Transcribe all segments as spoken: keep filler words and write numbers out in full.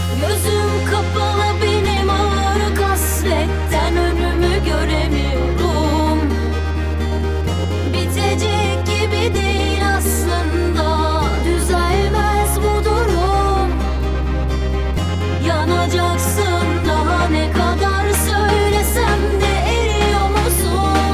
Gözüm kapalı benim ağır kasvetten önümü göremiyorum. Bitecek gibi değil aslında, düzelmez bu durum. Yanacaksın daha ne kadar söylesem de eriyor musun?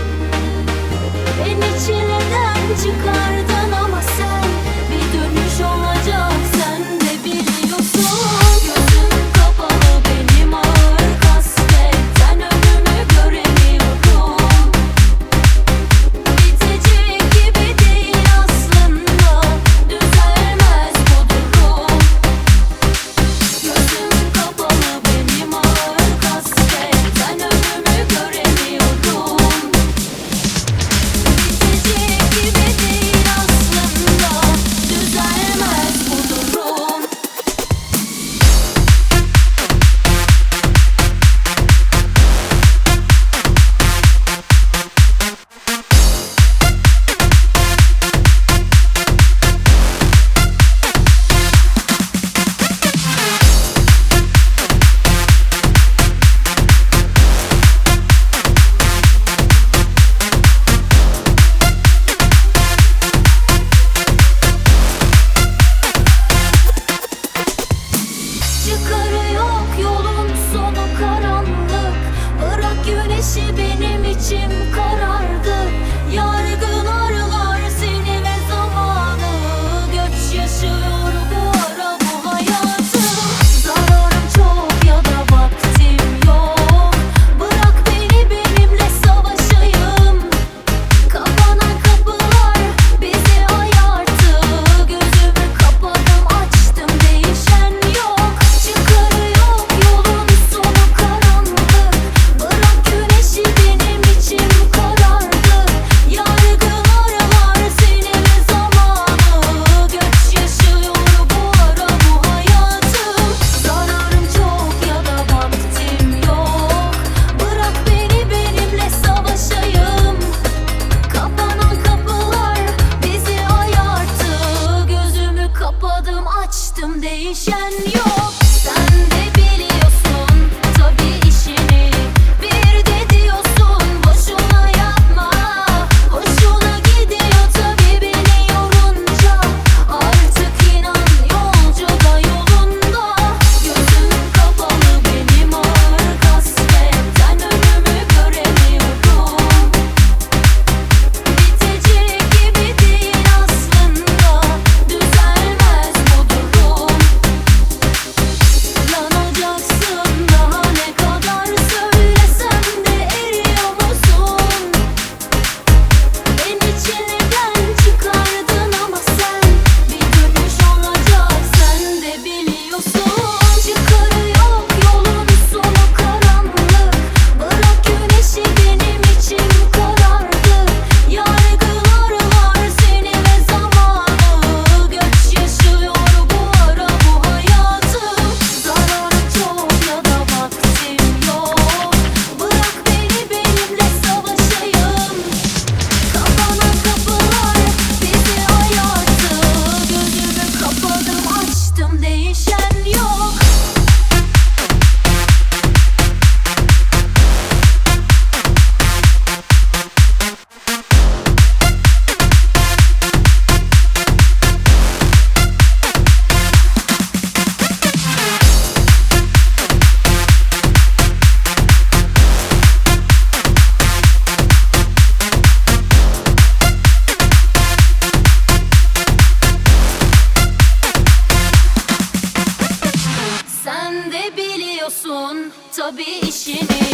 Beni çileden çıkardın ama sen bir dönüş olacak, sen de biliyorsun. Gözüm kapalı benim ağır kasvetten önümü göremiyorum. Bitecek gibi değil aslında, düzelmez bu durum. Gözüm kapalı benim ağır kasvetten önümü göremiyorum. Bitecek gibi değil aslında, düzelmez bu durum. Çıkarı yok, yolun sonu karanlık. Bırak güneşi, benim içim karardı. Yargın arılar seni ve zamanı. Göç yaşıyor bu ara bu hayatı. Zararım çok ya da vaktim yok. Bırak beni benimle savaşayım. Kapanan kapılar bizi ayarttı. Gözümü kapadım açtım, değişen yok. Çıkarı yok, yolun sonu karanlık. Bırak güneşi, benim içim karardı. Yargın arılar seni ve zamanı. Göç yaşıyor bu ara bu hayatı. Zararım çok ya da vaktim yok. Bırak beni benimle savaşayım. Kapanan kapılar bizi ayarttı. Gözümü kapadım açtım, değişen yok. Sen de biliyorsun tabii işini, bir de diyorsun boşuna yapma. Hoşuna gidiyor tabii beni yorunca. Artık inan yolcu da yolunda. Gözüm kapalı benim ağır kasvetten önümü göremiyorum. Bitecek gibi değil aslında, düzelmez bu durum. Yanacaksın daha ne kadar söylesem de eriyor musun? Beni çileden çıkardın ama sen bir dönüş olacak, sen de biliyorsun. Çıkarı yok, yolun sonu karanlık. Bırak güneşi, benim içim karardı. Yargın arılar seni ve zamanı. Göç yaşıyor bu ara bu hayatı. Zararım çok ya da vaktim yok. Bırak beni benimle savaşayım. Kapanan kapılar bizi ayarttı. Gözümü kapadım açtım, değişen yok. Sen de biliyorsun tabii işini.